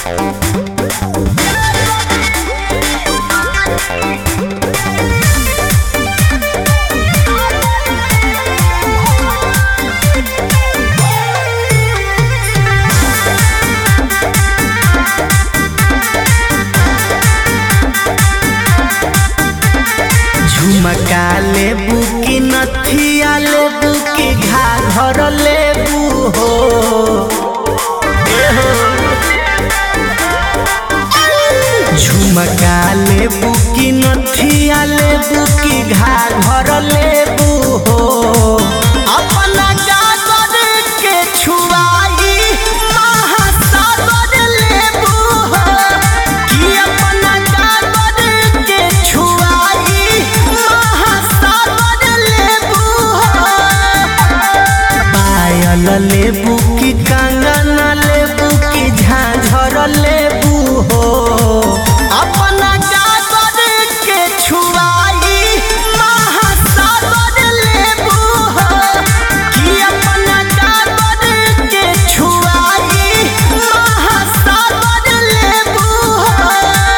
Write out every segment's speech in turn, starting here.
झुमका लेबू की नथिया लेबू की घाघर लेबू हो झुमका लेबू की नथिया लेबू की घाघर लेबू हो अपना गागर के छुआई महासागर लेबू हो कि अपना गागर के छुआई महासागर लेबू हो पायल लेबू की कंगन लेबू की झांझर लेबू हो अपना गागर के छुआई महासागर लेबू हो कि अपना गागर के छुआई महासागर लेबू हो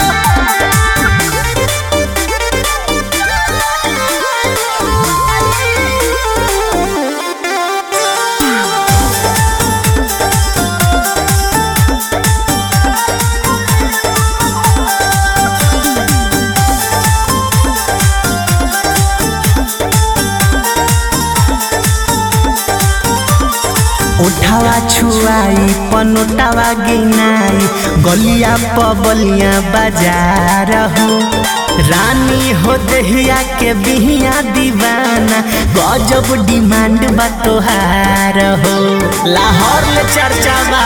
उठावा छुआई पनोटावा गिनाई गलिया पबलिया बाजार हो रानी हो दहिया के बिहिया दीवाना गजब डिमांड बा तोहार हो लाहौर ले चर्चा बा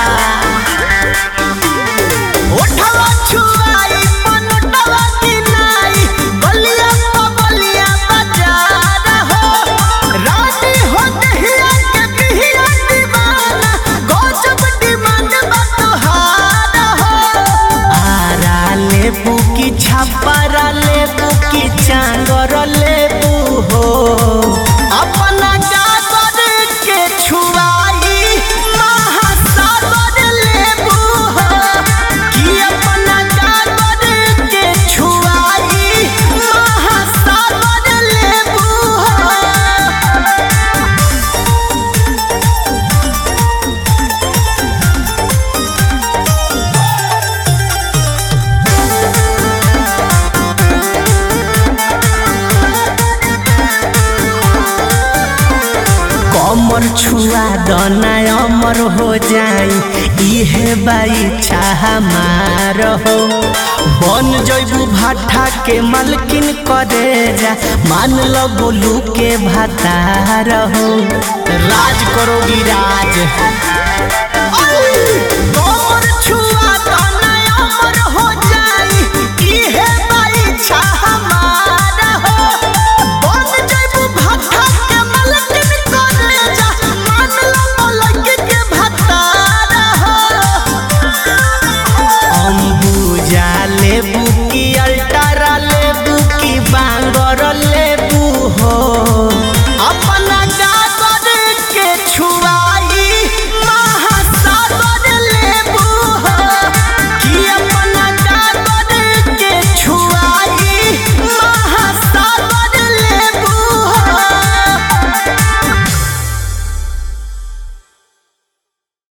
उठावा छुआई पनोटावा गिनाई गलिया पबलिया बाजार हो रानी हो दहिया के बिहिया लेबू की छापरा लेबू की चांगर लेबू हो अपना गागर के छुआई महासागर लेबू हो कि अपना गागर के छुआई महासागर लेबू हो अमर छुआ दना अमर हो जाई इहे बाई चाह मार हो बन जैबू भाटा के मालकिन करे जा मान लो गोलू के भातार हो राज करोगी राज।